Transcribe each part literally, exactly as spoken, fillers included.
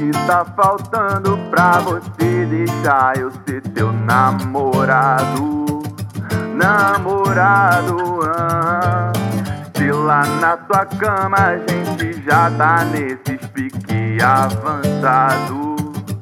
que tá faltando pra você deixar eu ser teu namorado? Namorado, ah. Se lá na tua cama a gente já tá nesses pique avançado,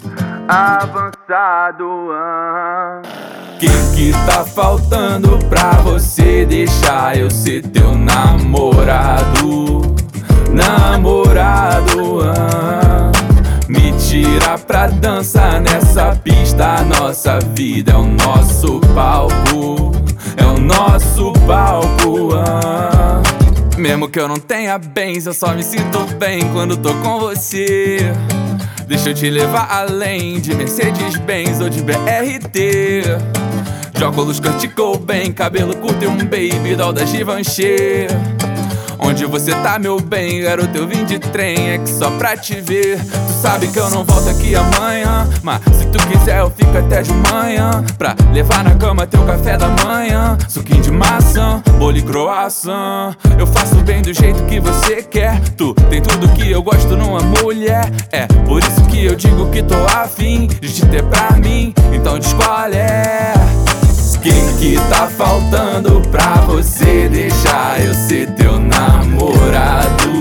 avançado, ah. Que que tá faltando pra você deixar eu ser teu namorado? Namorado, ah. Me tira pra dança nessa pista. Nossa vida é o nosso palco, é o nosso palco, ah. Mesmo que eu não tenha bens, eu só me sinto bem quando tô com você. Deixa eu te levar além de Mercedes-Benz ou de B R T. De óculos Kurt Cobain, cabelo curto e um baby doll da Givenchy. Onde você tá, meu bem? Garoto, eu vim de trem, é que só pra te ver. Tu sabe que eu não volto aqui amanhã, mas se tu quiser eu fico até de manhã pra levar na cama teu café da manhã. Suquinho de maçã, bolo e croissant. Eu faço bem do jeito que você quer. Tu tem tudo que eu gosto numa mulher. É por isso que eu digo que tô afim de te ter pra mim. Então escolhe. Que que tá faltando pra você deixar eu ser teu namorado?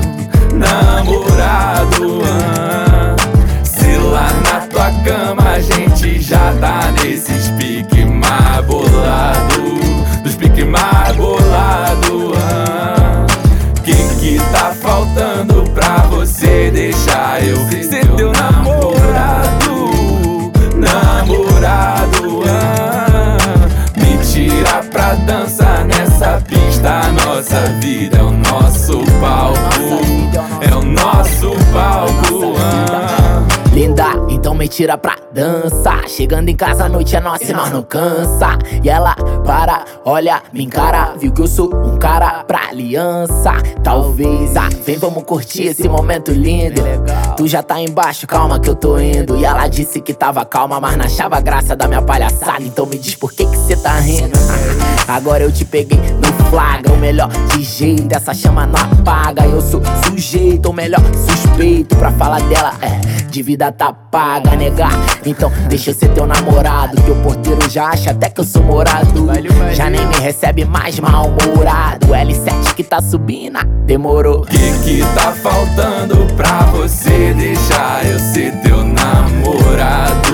Namorado, ah. Se lá na tua cama a gente já tá nesses pique mais bolado, dos pique mais bolado, ah. Que que tá faltando pra você deixar eu ser teu namorado? Namorado, ah. Tira pra dança nessa pista. Nossa vida é o nosso palco, é o nosso palco, ah. Linda, então me tira pra dança. Chegando em casa a noite é nossa e nós não cansa. E ela para, olha, me encara. Viu que eu sou um cara pra aliança. Talvez, ah, vem vamos curtir esse momento lindo. Tu já tá embaixo, calma que eu tô indo. E ela disse que tava calma, mas não achava graça da minha palhaçada. Então me diz por que que cê tá rindo. Agora eu te peguei no flagra. O melhor de jeito, essa chama não apaga. Eu sou sujeito, ou melhor, suspeito pra falar dela, é, de vida tá paga, negar. Então deixa eu ser teu namorado, que o porteiro já acha até que eu sou morado. Já nem me recebe mais mal-humorado. L sete que tá subindo, demorou. Que que tá faltando pra você deixar eu ser teu namorado?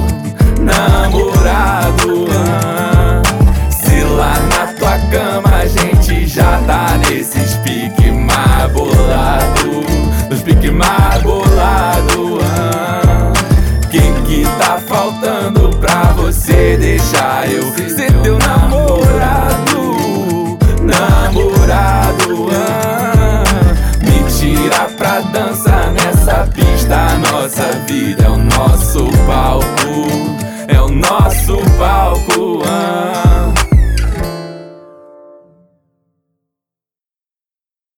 Namorado, ah. Se lá na tua cama a gente já tá nesses pique mais bolado, dos pique mais bolado, ah. Que que tá faltando pra você deixar eu ser teu namorado? Namorado, ah. Me tira pra dança nessa pista. Nossa vida é o nosso palco, é o nosso palco, ah.